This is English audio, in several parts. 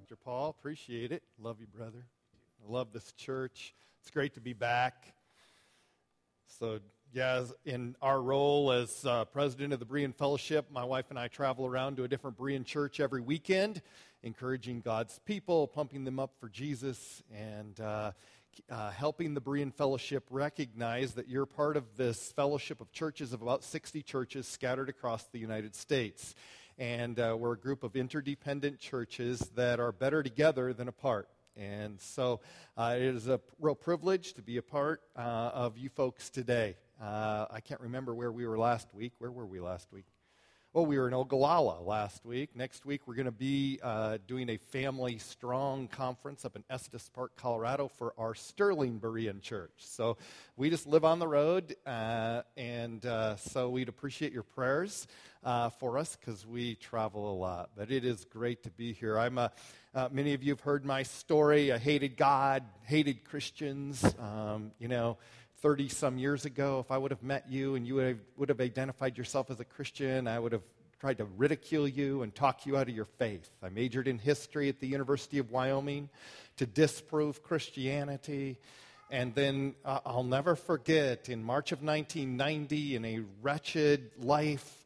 Dr. Paul. Appreciate it. Love you, brother. I love this church. It's great to be back. So, in our role as president of the Berean Fellowship, my wife and I travel around to a different Berean church every weekend, encouraging God's people, pumping them up for Jesus, and helping the Berean Fellowship recognize that you're part of this fellowship of churches, of about 60 churches scattered across the United States. And we're a group of interdependent churches that are better together than apart. And so it is a real privilege to be a part of you folks today. I can't remember where we were last week. Where were we last week? Well, we were in Ogallala last week. Next week, we're going to be doing a Family Strong conference up in Estes Park, Colorado for our Sterling Berean Church. So we just live on the road, and so we'd appreciate your prayers for us because we travel a lot. But it is great to be here. Many of you have heard my story. I hated God, hated Christians, 30-some years ago, if I would have met you and you would have identified yourself as a Christian, I would have tried to ridicule you and talk you out of your faith. I majored in history at the University of Wyoming to disprove Christianity. And then I'll never forget, in March of 1990, in a wretched life,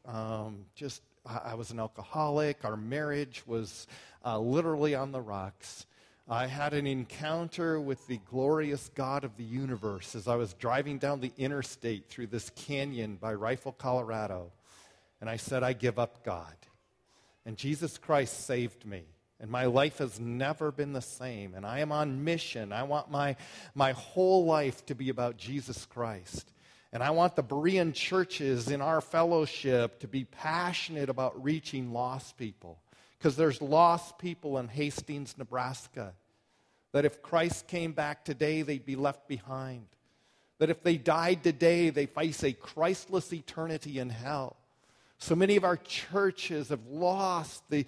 I was an alcoholic. Our marriage was literally on the rocks. I had an encounter with the glorious God of the universe as I was driving down the interstate through this canyon by Rifle, Colorado. And I said, I give up God. And Jesus Christ saved me. And my life has never been the same. And I am on mission. I want my whole life to be about Jesus Christ. And I want the Berean churches in our fellowship to be passionate about reaching lost people. Because there's lost people in Hastings, Nebraska, that if Christ came back today, they'd be left behind. That if they died today, they face a Christless eternity in hell. So many of our churches have lost the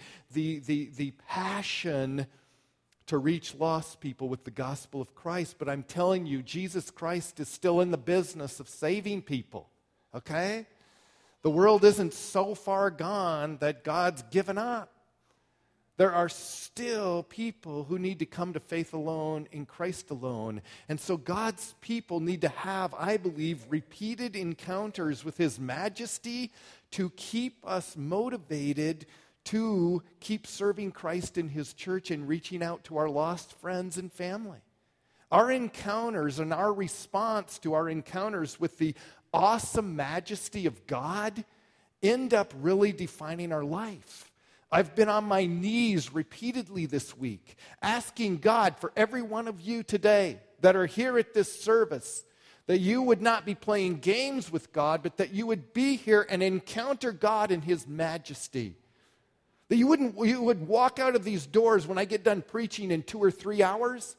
passion to reach lost people with the gospel of Christ. But I'm telling you, Jesus Christ is still in the business of saving people, okay? The world isn't so far gone that God's given up. There are still people who need to come to faith alone in Christ alone. And so God's people need to have, I believe, repeated encounters with His majesty to keep us motivated to keep serving Christ in His church and reaching out to our lost friends and family. Our encounters and our response to our encounters with the awesome majesty of God end up really defining our life. I've been on my knees repeatedly this week, asking God for every one of you today that are here at this service, that you would not be playing games with God, but that you would be here and encounter God in His majesty. That you would walk out of these doors when I get done preaching in 2 or 3 hours,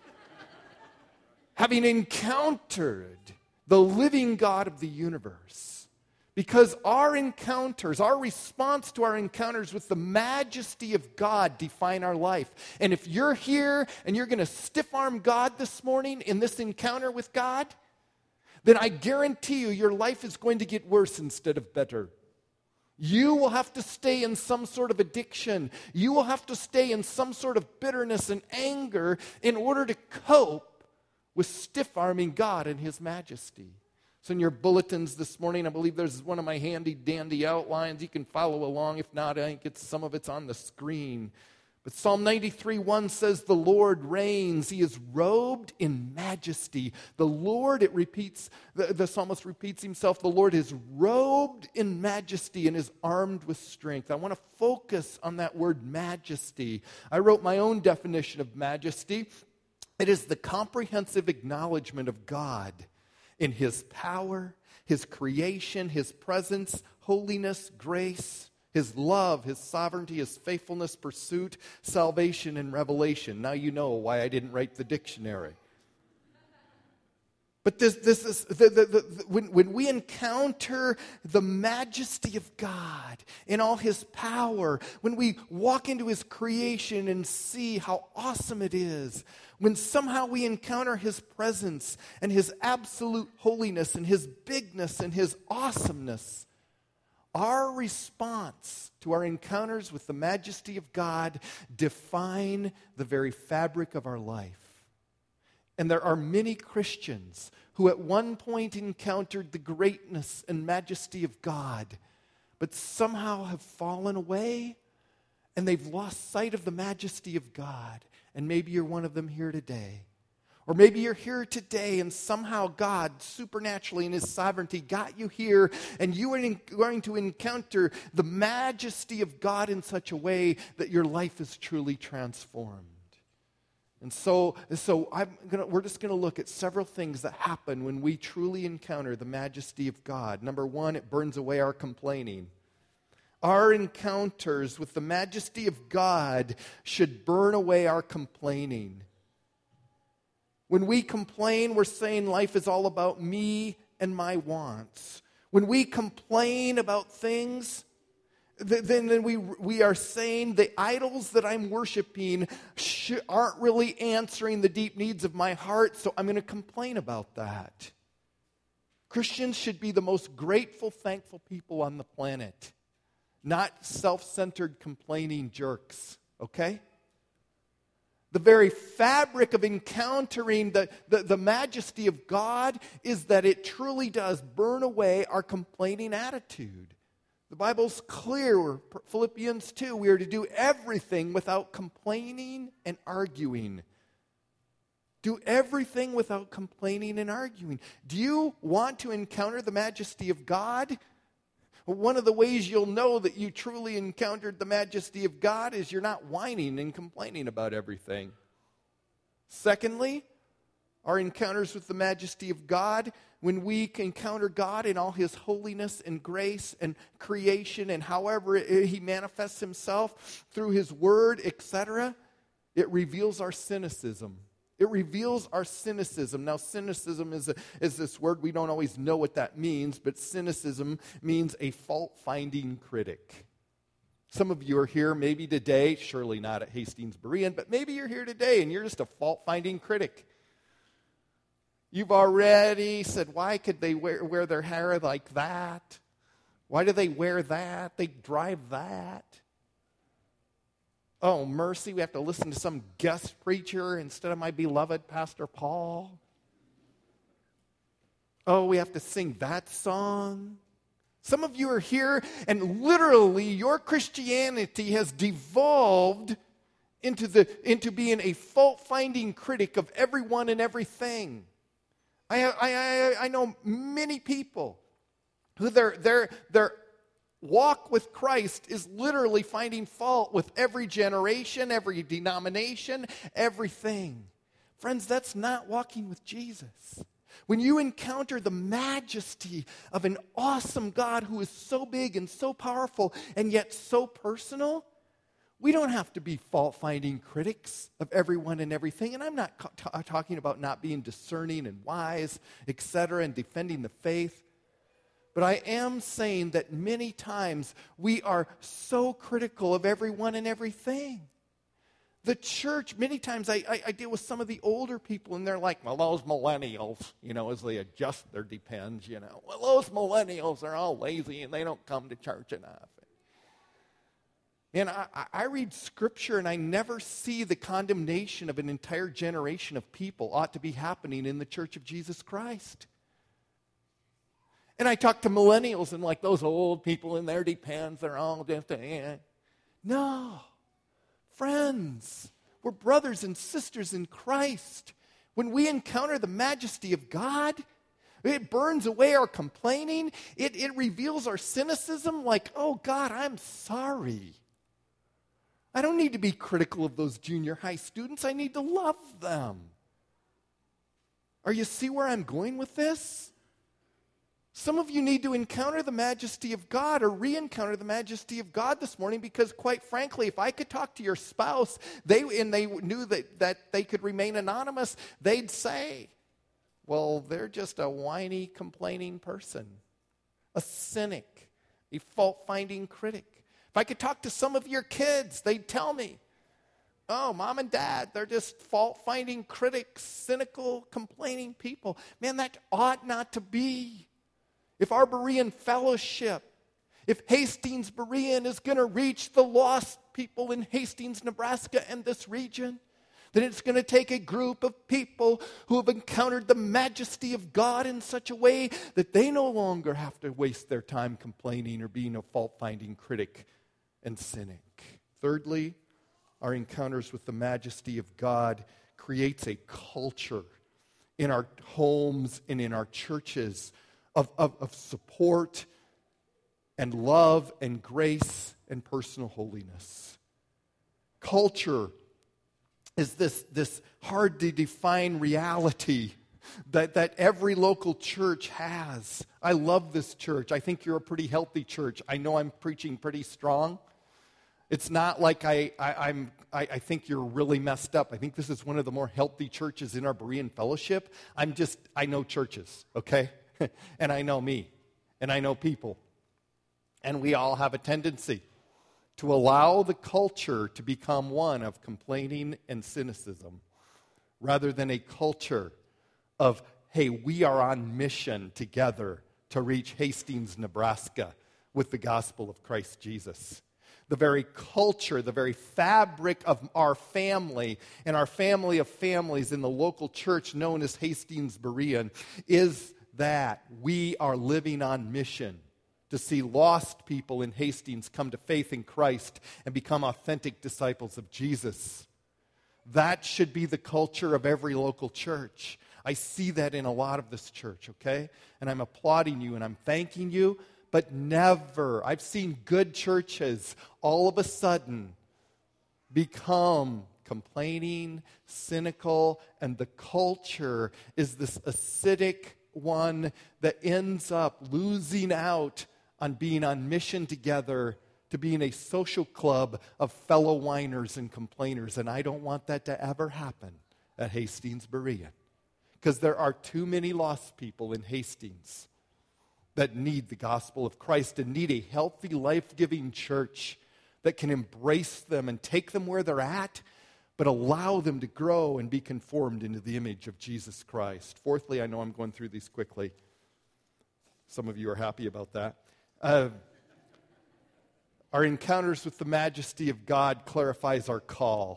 having encountered the living God of the universe. Because our encounters, our response to our encounters with the majesty of God define our life. And if you're here and you're going to stiff-arm God this morning in this encounter with God, then I guarantee you your life is going to get worse instead of better. You will have to stay in some sort of addiction. You will have to stay in some sort of bitterness and anger in order to cope with stiff-arming God and His majesty. So in your bulletins this morning, I believe there's one of my handy-dandy outlines. You can follow along. If not, I think some of it's on the screen. But Psalm 93:1 says, the Lord reigns. He is robed in majesty. The Lord, the psalmist repeats himself, the Lord is robed in majesty and is armed with strength. I want to focus on that word majesty. I wrote my own definition of majesty. It is the comprehensive acknowledgement of God in His power, His creation, His presence, holiness, grace, His love, His sovereignty, His faithfulness, pursuit, salvation, and revelation. Now you know why I didn't write the dictionary. But this is when we encounter the majesty of God in all His power, when we walk into His creation and see how awesome it is, when somehow we encounter His presence and His absolute holiness and His bigness and His awesomeness, Our response to our encounters with the majesty of God define the very fabric of our life. And there are many Christians who at one point encountered the greatness and majesty of God, but somehow have fallen away and they've lost sight of the majesty of God. And maybe you're one of them here today. Or maybe you're here today and somehow God, supernaturally in His sovereignty, got you here and you are going to encounter the majesty of God in such a way that your life is truly transformed. And so we're just going to look at several things that happen when we truly encounter the majesty of God. Number one, it burns away our complaining. Our encounters with the majesty of God should burn away our complaining. When we complain, we're saying life is all about me and my wants. When we complain about things, then we are saying the idols that I'm worshiping aren't really answering the deep needs of my heart, so I'm going to complain about that. Christians should be the most grateful, thankful people on the planet, not self-centered, complaining jerks, okay? The very fabric of encountering the majesty of God is that it truly does burn away our complaining attitude. The Bible's clear, Philippians 2, we are to do everything without complaining and arguing. Do everything without complaining and arguing. Do you want to encounter the majesty of God? One of the ways you'll know that you truly encountered the majesty of God is you're not whining and complaining about everything. Secondly, our encounters with the majesty of God, when we encounter God in all His holiness and grace and creation and however He manifests Himself through His Word, etc., it reveals our cynicism. It reveals our cynicism. Now, cynicism is this word. We don't always know what that means, but cynicism means a fault-finding critic. Some of you are here maybe today, surely not at Hastings Berean, but maybe you're here today and you're just a fault-finding critic. You've already said, why could they wear their hair like that? Why do they wear that? They drive that. Oh, mercy, we have to listen to some guest preacher instead of my beloved Pastor Paul. Oh, we have to sing that song. Some of you are here and literally your Christianity has devolved into being a fault-finding critic of everyone and everything. I know many people who their walk with Christ is literally finding fault with every generation, every denomination, everything. Friends, that's not walking with Jesus. When you encounter the majesty of an awesome God who is so big and so powerful and yet so personal, we don't have to be fault-finding critics of everyone and everything. And I'm not talking about not being discerning and wise, etc., and defending the faith. But I am saying that many times we are so critical of everyone and everything. The church, many times I deal with some of the older people and they're like, well, those millennials, as they adjust their depends, well, those millennials are all lazy and they don't come to church enough. And I read Scripture and I never see the condemnation of an entire generation of people ought to be happening in the Church of Jesus Christ. And I talk to millennials and like those old people in their depends, they're all just, No. Friends, we're brothers and sisters in Christ. When we encounter the majesty of God, it burns away our complaining. It reveals our cynicism like, oh God, I'm sorry. I don't need to be critical of those junior high students. I need to love them. Are you see where I'm going with this? Some of you need to encounter the majesty of God or re-encounter the majesty of God this morning because quite frankly, if I could talk to your spouse they knew that they could remain anonymous, they'd say, well, they're just a whiny, complaining person, a cynic, a fault-finding critic. If I could talk to some of your kids, they'd tell me, oh, mom and dad, they're just fault-finding critics, cynical, complaining people. Man, that ought not to be. If our Berean fellowship, If Hastings Berean is going to reach the lost people in Hastings, Nebraska and this region, then it's going to take a group of people who have encountered the majesty of God in such a way that they no longer have to waste their time complaining or being a fault-finding critic and cynic. Thirdly, our encounters with the majesty of God creates a culture in our homes and in our churches of support and love and grace and personal holiness. Culture is this hard to define reality that every local church has. I love this church. I think you're a pretty healthy church. I know I'm preaching pretty strong. It's not like I think you're really messed up. I think this is one of the more healthy churches in our Berean fellowship. I know churches, okay? And I know me. And I know people. And we all have a tendency to allow the culture to become one of complaining and cynicism rather than a culture of, hey, we are on mission together to reach Hastings, Nebraska with the gospel of Christ Jesus. The very culture, the very fabric of our family and our family of families in the local church known as Hastings Berean is that we are living on mission to see lost people in Hastings come to faith in Christ and become authentic disciples of Jesus. That should be the culture of every local church. I see that in a lot of this church, okay? And I'm applauding you and I'm thanking you, but never, I've seen good churches all of a sudden become complaining, cynical, and the culture is this acidic one that ends up losing out on being on mission together to being a social club of fellow whiners and complainers. And I don't want that to ever happen at Hastings Berean. Because there are too many lost people in Hastings that need the gospel of Christ and need a healthy, life-giving church that can embrace them and take them where they're at, but allow them to grow and be conformed into the image of Jesus Christ. Fourthly, I know I'm going through these quickly. Some of you are happy about that. Our encounters with the majesty of God clarifies our call.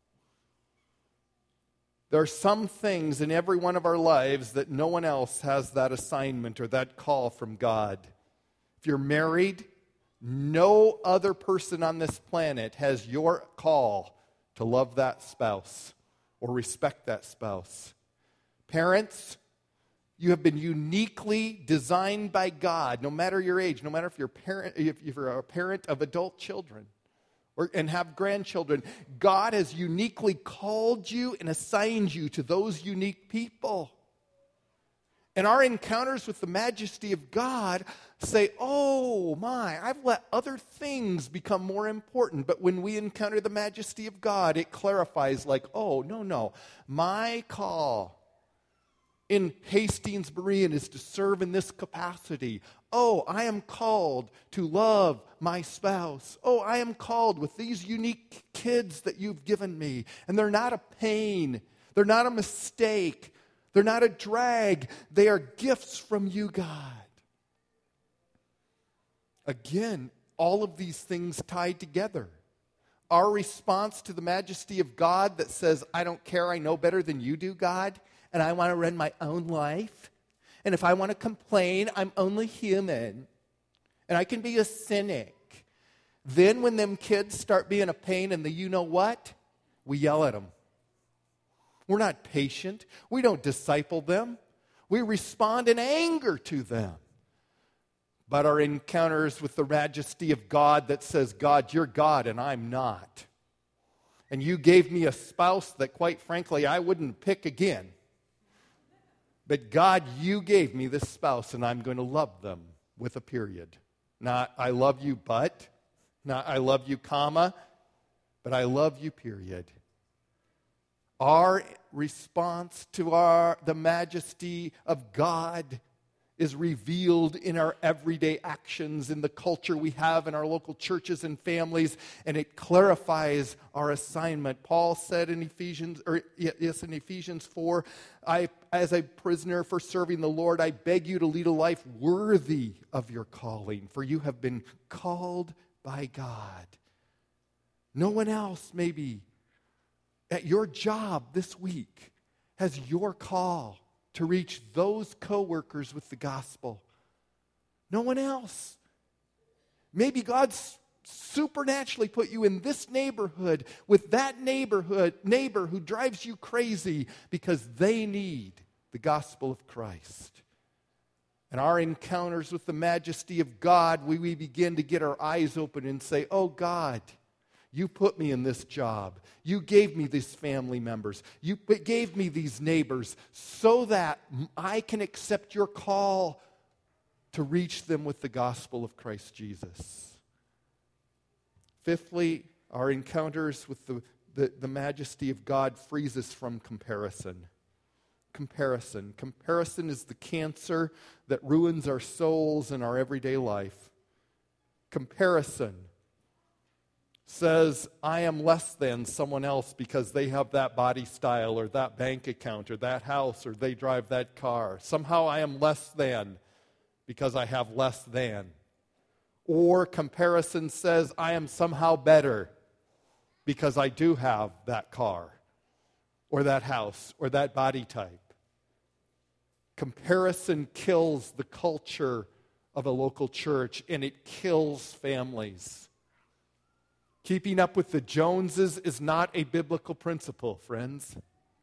There are some things in every one of our lives that no one else has that assignment or that call from God. If you're married, no other person on this planet has your call to love that spouse or respect that spouse. Parents, you have been uniquely designed by God, no matter your age, no matter if you're a parent of adult children and have grandchildren. God has uniquely called you and assigned you to those unique people. And our encounters with the majesty of God say, oh my, I've let other things become more important. But when we encounter the majesty of God, it clarifies like, oh, no, my call in Hastings Berean is to serve in this capacity. Oh, I am called to love my spouse. Oh, I am called with these unique kids that you've given me. And they're not a pain. They're not a mistake. They're not a drag. They are gifts from you, God. Again, all of these things tied together. Our response to the majesty of God that says, I don't care, I know better than you do, God, and I want to run my own life. And if I want to complain, I'm only human. And I can be a cynic. Then when them kids start being a pain in the you-know-what, we yell at them. We're not patient. We don't disciple them. We respond in anger to them. But our encounters with the majesty of God that says, God, you're God and I'm not. And you gave me a spouse that, quite frankly, I wouldn't pick again. But God, you gave me this spouse and I'm going to love them with a period. Not I love you, but. Not I love you, comma. But I love you, period. Our response to the majesty of God is revealed in our everyday actions, in the culture we have in our local churches and families, and it clarifies our assignment. Paul said in Ephesians 4, as a prisoner for serving the Lord, I beg you to lead a life worthy of your calling, for you have been called by God. No one else, maybe, at your job this week has your call to reach those coworkers with the gospel. No one else. Maybe God's supernaturally put you in this neighborhood with that neighbor who drives you crazy because they need the gospel of Christ. And our encounters with the majesty of God, we begin to get our eyes open and say, oh God, you put me in this job. You gave me these family members. You gave me these neighbors so that I can accept your call to reach them with the gospel of Christ Jesus. Fifthly, our encounters with the majesty of God frees us from comparison. Comparison. Comparison is the cancer that ruins our souls and our everyday life. Comparison says, I am less than someone else because they have that body style or that bank account or that house or they drive that car. Somehow I am less than because I have less than. Or comparison says, I am somehow better because I do have that car or that house or that body type. Comparison kills the culture of a local church, and it kills families. Keeping up with the Joneses is not a biblical principle, friends.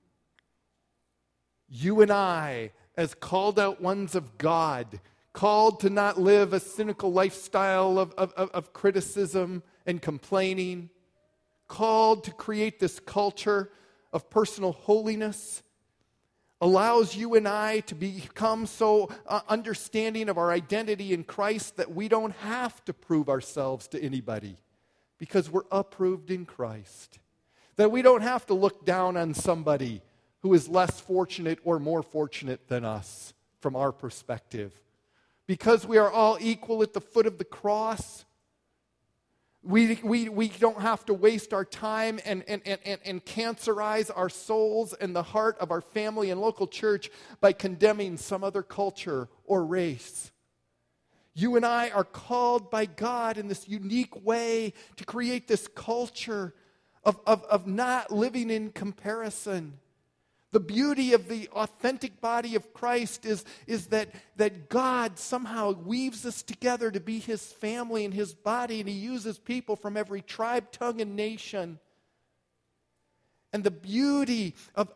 You and I, as called out ones of God, called to not live a cynical lifestyle of criticism and complaining, called to create this culture of personal holiness, allows you and I to become so understanding of our identity in Christ that we don't have to prove ourselves to anybody because we're approved in Christ. That we don't have to look down on somebody who is less fortunate or more fortunate than us from our perspective. Because we are all equal at the foot of the cross, we don't have to waste our time and cancerize our souls and the heart of our family and local church by condemning some other culture or race. You and I are called by God in this unique way to create this culture of not living in comparison. The beauty of the authentic body of Christ is that God somehow weaves us together to be His family and His body, and He uses people from every tribe, tongue, and nation. And the beauty of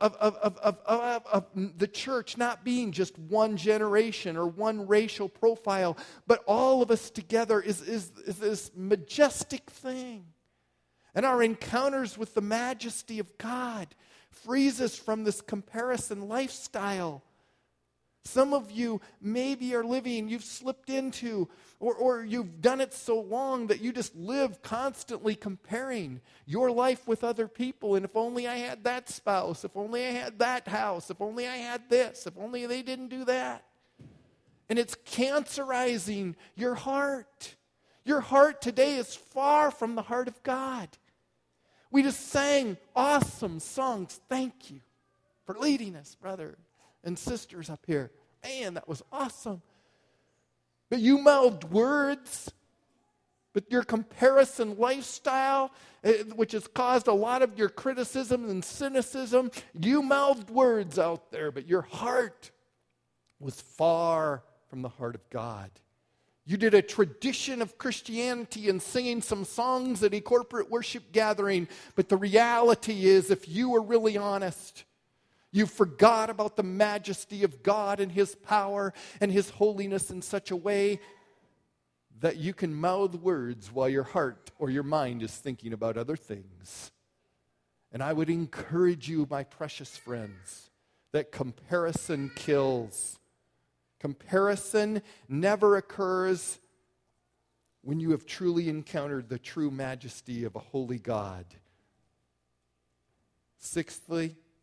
the church not being just one generation or one racial profile, but all of us together is this majestic thing. And our encounters with the majesty of God frees us from this comparison lifestyle. Some of you maybe you've slipped into, or you've done it so long that you just live constantly comparing your life with other people. And if only I had that spouse, if only I had that house, if only I had this, if only they didn't do that. And it's cancerizing your heart. Your heart today is far from the heart of God. We just sang awesome songs. Thank you for leading us, brother and sisters up here. Man, that was awesome. But you mouthed words, but your comparison lifestyle, which has caused a lot of your criticism and cynicism, you mouthed words out there, but your heart was far from the heart of God. You did a tradition of Christianity and singing some songs at a corporate worship gathering, but the reality is, if you were really honest, you forgot about the majesty of God and His power and His holiness in such a way that you can mouth words while your heart or your mind is thinking about other things. And I would encourage you, my precious friends, that comparison kills. Comparison never occurs when you have truly encountered the true majesty of a holy God. Sixthly,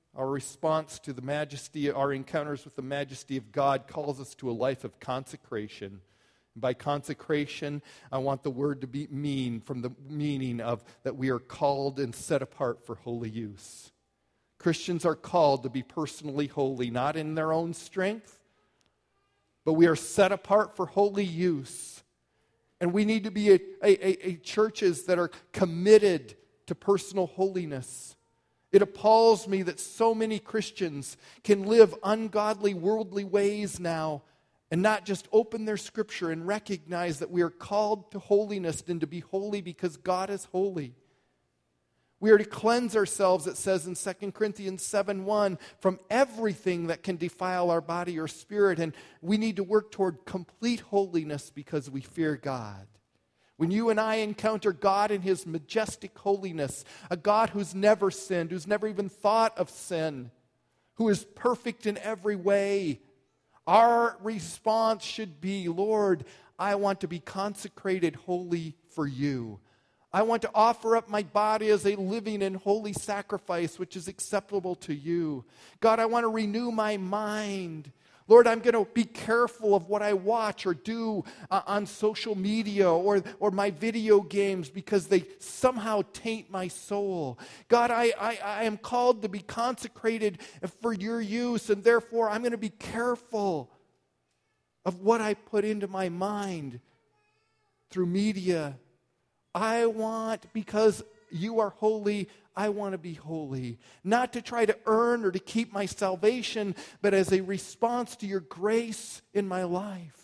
Our response to the majesty, our encounters with the majesty of God calls us to a life of consecration. By consecration, I want the word to be from the meaning of that we are called and set apart for holy use. Christians are called to be personally holy, not in their own strength, but we are set apart for holy use. And we need to be a churches that are committed to personal holiness. It appalls me that so many Christians can live ungodly, worldly ways now and not just open their scripture and recognize that we are called to holiness and to be holy because God is holy. We are to cleanse ourselves, it says in 2 Corinthians 7:1, from everything that can defile our body or spirit. And we need to work toward complete holiness because we fear God. When you and I encounter God in His majestic holiness, a God who's never sinned, who's never even thought of sin, who is perfect in every way, our response should be, Lord, I want to be consecrated holy for you. I want to offer up my body as a living and holy sacrifice, which is acceptable to you. God, I want to renew my mind. Lord, I'm going to be careful of what I watch or do on social media or my video games because they somehow taint my soul. God, I am called to be consecrated for your use, and therefore I'm going to be careful of what I put into my mind through media. I want, because you are holy, I want to be holy. Not to try to earn or to keep my salvation, but as a response to your grace in my life.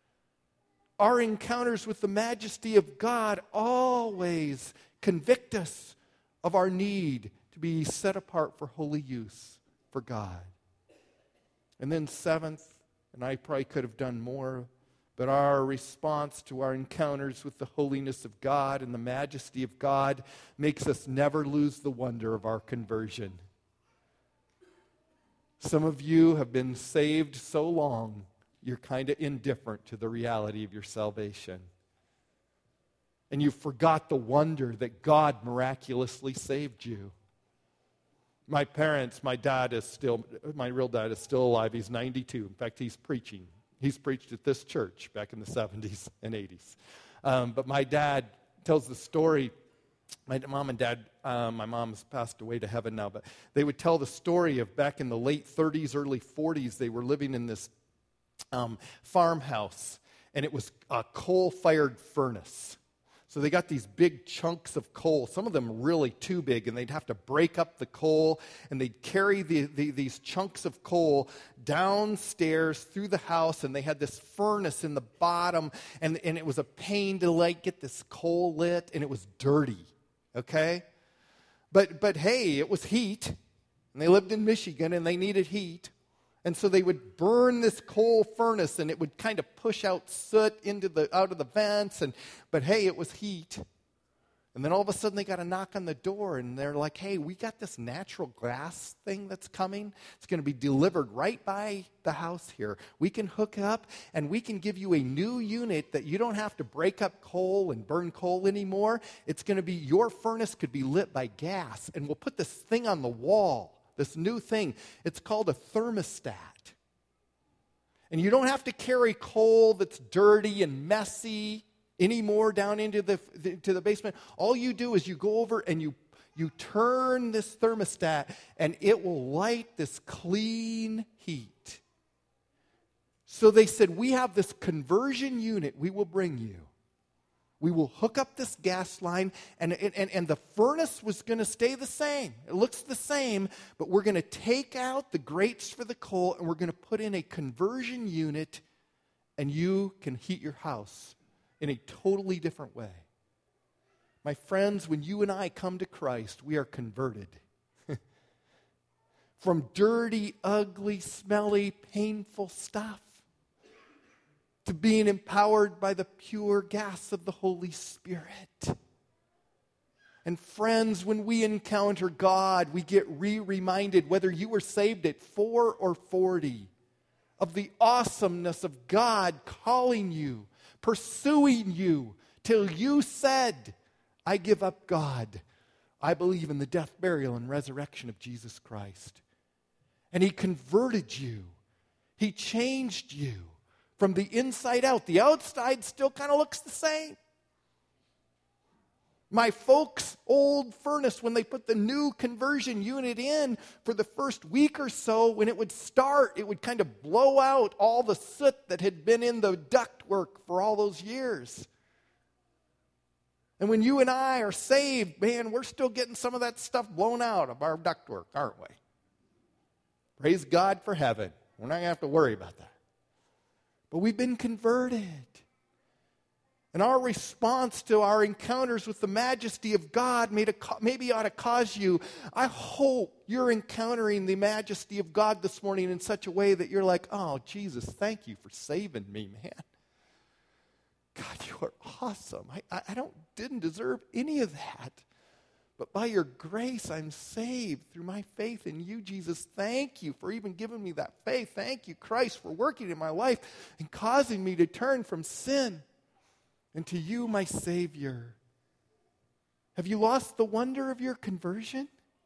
Our encounters with the majesty of God always convict us of our need to be set apart for holy use for God. And then seventh, and I probably could have done more, but our response to our encounters with the holiness of God and the majesty of God makes us never lose the wonder of our conversion. Some of you have been saved so long, you're kind of indifferent to the reality of your salvation. And you forgot the wonder that God miraculously saved you. My parents, my real dad is still alive. He's 92. In fact, he's preaching. He's preached at this church back in the 70s and 80s. But my dad tells the story. My mom and dad, my mom's passed away to heaven now, but they would tell the story of back in the late 30s, early 40s, they were living in this farmhouse, and it was a coal-fired furnace. So they got these big chunks of coal, some of them really too big, and they'd have to break up the coal, and they'd carry these chunks of coal downstairs through the house, and they had this furnace in the bottom, and it was a pain to get this coal lit, and it was dirty, okay? But hey, it was heat, and they lived in Michigan, and they needed heat. And so they would burn this coal furnace, and it would kind of push out soot out of the vents. But hey, it was heat. And then all of a sudden they got a knock on the door, and they're like, hey, we got this natural gas thing that's coming. It's going to be delivered right by the house here. We can hook up, and we can give you a new unit that you don't have to break up coal and burn coal anymore. It's going to be, your furnace could be lit by gas, and we'll put this thing on the wall. This new thing, it's called a thermostat. And you don't have to carry coal that's dirty and messy anymore down into the basement. All you do is you go over and you turn this thermostat, and it will light this clean heat. So they said, we have this conversion unit we will bring you. We will hook up this gas line, and the furnace was going to stay the same. It looks the same, but we're going to take out the grates for the coal, and we're going to put in a conversion unit, and you can heat your house in a totally different way. My friends, when you and I come to Christ, we are converted. From dirty, ugly, smelly, painful stuff to being empowered by the pure gas of the Holy Spirit. And friends, when we encounter God, we get reminded, whether you were saved at 4 or 40, of the awesomeness of God calling you, pursuing you, till you said, I give up God. I believe in the death, burial, and resurrection of Jesus Christ. And He converted you. He changed you from the inside out. The outside still kind of looks the same. My folks' old furnace, when they put the new conversion unit in for the first week or so, when it would start, it would kind of blow out all the soot that had been in the ductwork for all those years. And when you and I are saved, man, we're still getting some of that stuff blown out of our ductwork, aren't we? Praise God for heaven. We're not going to have to worry about that. But we've been converted. And our response to our encounters with the majesty of God maybe ought to cause you, I hope you're encountering the majesty of God this morning in such a way that you're like, oh, Jesus, thank you for saving me, man. God, you are awesome. I didn't deserve any of that. But by your grace, I'm saved through my faith in you, Jesus. Thank you for even giving me that faith. Thank you, Christ, for working in my life and causing me to turn from sin and to you, my Savior. Have you lost the wonder of your conversion?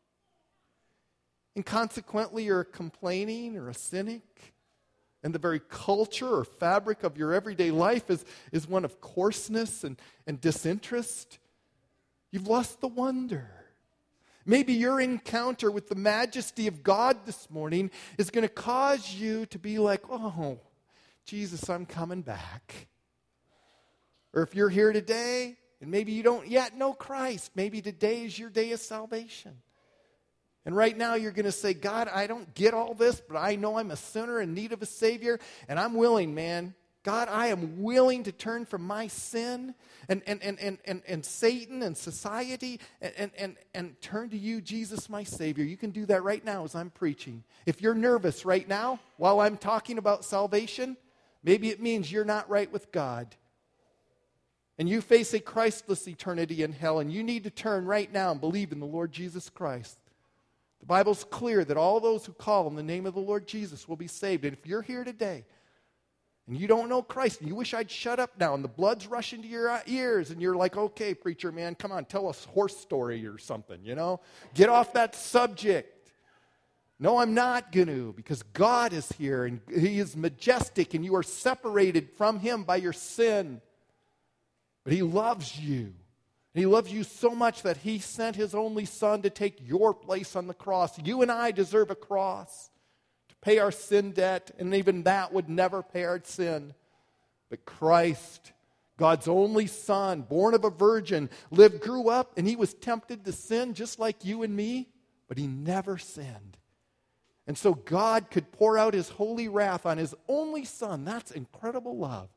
And consequently, you're complaining or a cynic? And the very culture or fabric of your everyday life is one of coarseness and disinterest? You've lost the wonder. Maybe your encounter with the majesty of God this morning is going to cause you to be like, oh, Jesus, I'm coming back. Or if you're here today and maybe you don't yet know Christ, maybe today is your day of salvation. And right now you're going to say, God, I don't get all this, but I know I'm a sinner in need of a Savior, and I'm willing, man. God, I am willing to turn from my sin and Satan and society and turn to you, Jesus, my Savior. You can do that right now as I'm preaching. If you're nervous right now while I'm talking about salvation, maybe it means you're not right with God. And you face a Christless eternity in hell, and you need to turn right now and believe in the Lord Jesus Christ. The Bible's clear that all those who call on the name of the Lord Jesus will be saved. And if you're here today and you don't know Christ, and you wish I'd shut up now, and the blood's rushing to your ears, and you're like, okay, preacher man, come on, tell us a horse story or something, Get off that subject. No, I'm not going to, because God is here, and He is majestic, and you are separated from Him by your sin. But He loves you. And He loves you so much that He sent His only Son to take your place on the cross. You and I deserve a cross to pay our sin debt, and even that would never pay our sin. But Christ, God's only Son, born of a virgin, grew up, and He was tempted to sin just like you and me, but He never sinned. And so God could pour out His holy wrath on His only Son. That's incredible love.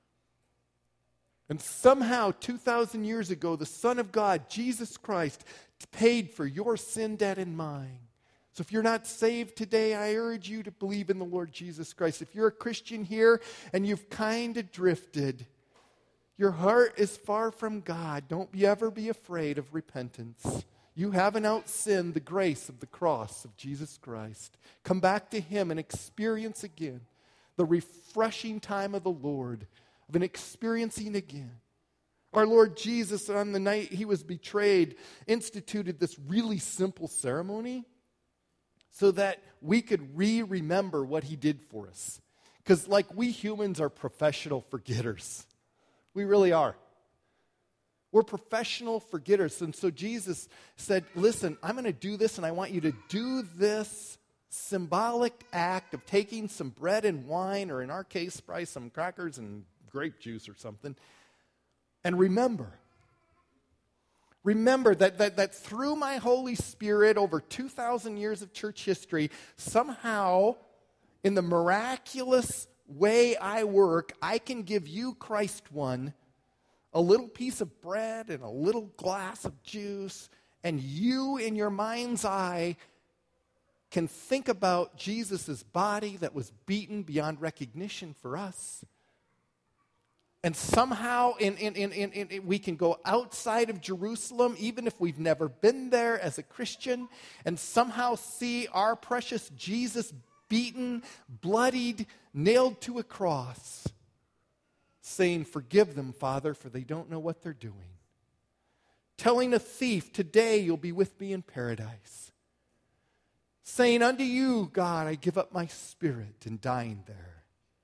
And somehow, 2,000 years ago, the Son of God, Jesus Christ, paid for your sin debt and mine. So if you're not saved today, I urge you to believe in the Lord Jesus Christ. If you're a Christian here and you've kind of drifted, your heart is far from God, don't ever be afraid of repentance. You haven't outsinned the grace of the cross of Jesus Christ. Come back to Him and experience again the refreshing time of the Lord, of an experiencing again. Our Lord Jesus, on the night He was betrayed, instituted this really simple ceremony so that we could remember what He did for us. Because we humans are professional forgetters. We really are. We're professional forgetters. And so Jesus said, listen, I'm going to do this, and I want you to do this symbolic act of taking some bread and wine, or in our case, probably some crackers and grape juice or something, and remember that through my Holy Spirit over 2,000 years of church history, somehow in the miraculous way I work, I can give you, Christ one, a little piece of bread and a little glass of juice, and you in your mind's eye can think about Jesus' body that was beaten beyond recognition for us. And somehow we can go outside of Jerusalem, even if we've never been there as a Christian, and somehow see our precious Jesus beaten, bloodied, nailed to a cross, saying, forgive them, Father, for they don't know what they're doing. Telling a thief, today you'll be with me in paradise. saying, unto you, God, I give up my spirit, and dying there.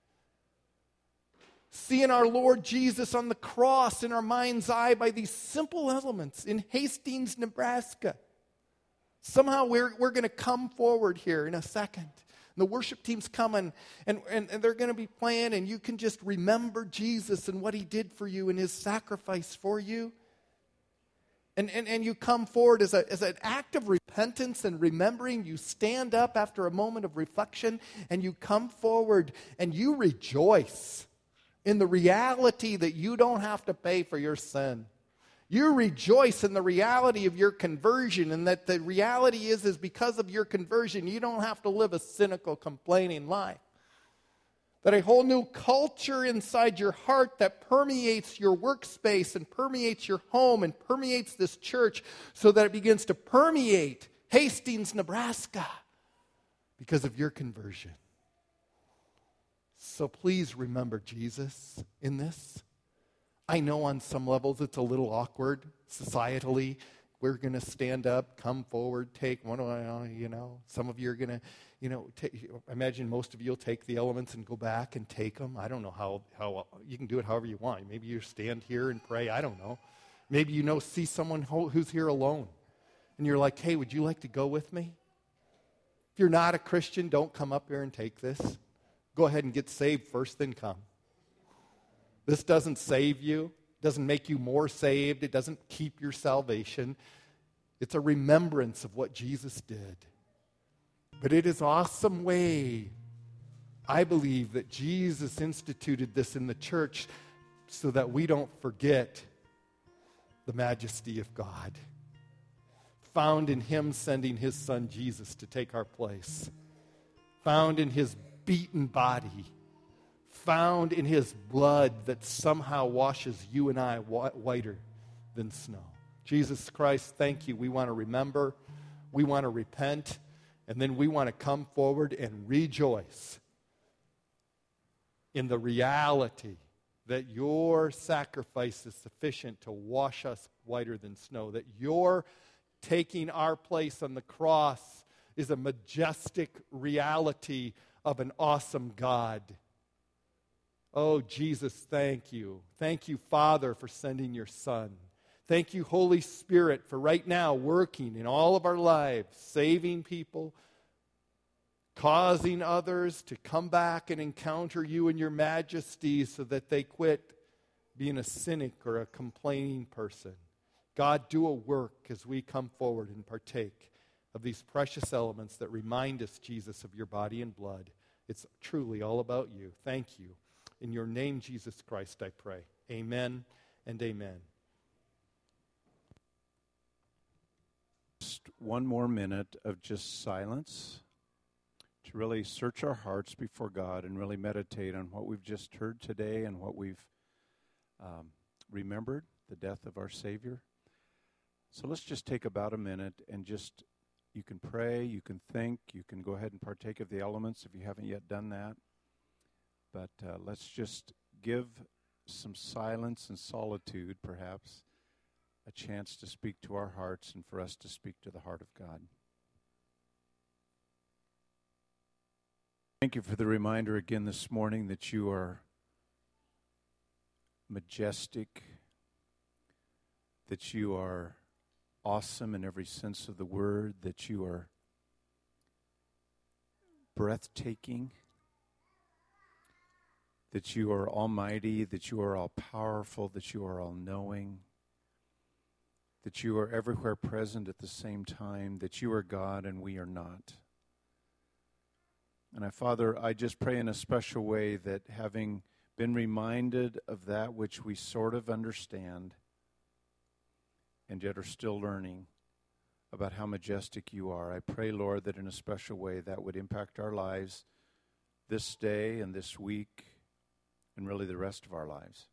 Seeing our Lord Jesus on the cross in our mind's eye by these simple elements in Hastings, Nebraska. Somehow we're going to come forward here in a second. The worship team's coming, and they're going to be playing, and you can just remember Jesus and what he did for you and his sacrifice for you. And you come forward as an act of repentance and remembering. You stand up after a moment of reflection, and you come forward, and you rejoice in the reality that you don't have to pay for your sin. You rejoice in the reality of your conversion, and that the reality is because of your conversion, you don't have to live a cynical, complaining life. That a whole new culture inside your heart that permeates your workspace and permeates your home and permeates this church so that it begins to permeate Hastings, Nebraska because of your conversion. So please remember Jesus in this. I know on some levels it's a little awkward societally. We're going to stand up, come forward, take one, some of you are going to, I imagine most of you will take the elements and go back and take them. I don't know how you can do it however you want. Maybe you stand here and pray. I don't know. Maybe see someone who's here alone. And you're like, hey, would you like to go with me? If you're not a Christian, don't come up here and take this. Go ahead and get saved first, then come. This doesn't save you. It doesn't make you more saved. It doesn't keep your salvation. It's a remembrance of what Jesus did. But it is an awesome way, I believe, that Jesus instituted this in the church so that we don't forget the majesty of God, found in him sending his son Jesus to take our place, found in his beaten body, found in his blood that somehow washes you and I whiter than snow. Jesus Christ, thank you. We want to remember, we want to repent, and then we want to come forward and rejoice in the reality that your sacrifice is sufficient to wash us whiter than snow, that your taking our place on the cross is a majestic reality of an awesome God. Oh, Jesus, thank you. Thank you, Father, for sending your Son. Thank you, Holy Spirit, for right now working in all of our lives, saving people, causing others to come back and encounter you in your majesty so that they quit being a cynic or a complaining person. God, do a work as we come forward and partake of these precious elements that remind us, Jesus, of your body and blood. It's truly all about you. Thank you. In your name, Jesus Christ, I pray. Amen and amen. Just one more minute of just silence to really search our hearts before God and really meditate on what we've just heard today and what we've remembered, the death of our Savior. So let's just take about a minute and just, you can pray, you can think, you can go ahead and partake of the elements if you haven't yet done that. But let's just give some silence and solitude, perhaps, a chance to speak to our hearts and for us to speak to the heart of God. Thank you for the reminder again this morning that you are majestic, that you are awesome in every sense of the word, that you are breathtaking, that you are almighty, that you are all powerful, that you are all knowing, that you are everywhere present at the same time, that you are God and we are not. And Father, I just pray in a special way that having been reminded of that which we sort of understand and yet are still learning about how majestic you are, I pray, Lord, that in a special way that would impact our lives this day and this week and really the rest of our lives.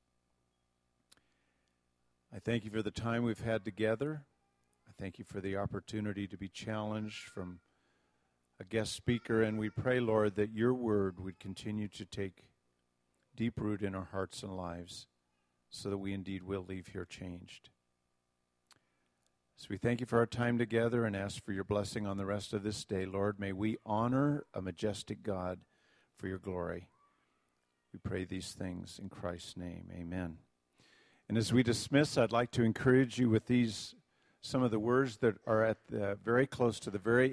I thank you for the time we've had together. I thank you for the opportunity to be challenged from a guest speaker, and we pray, Lord, that your word would continue to take deep root in our hearts and lives so that we indeed will leave here changed. So we thank you for our time together and ask for your blessing on the rest of this day. Lord, may we honor a majestic God for your glory. We pray these things in Christ's name. Amen. And as we dismiss, I'd like to encourage you with some of the words that are very close to the very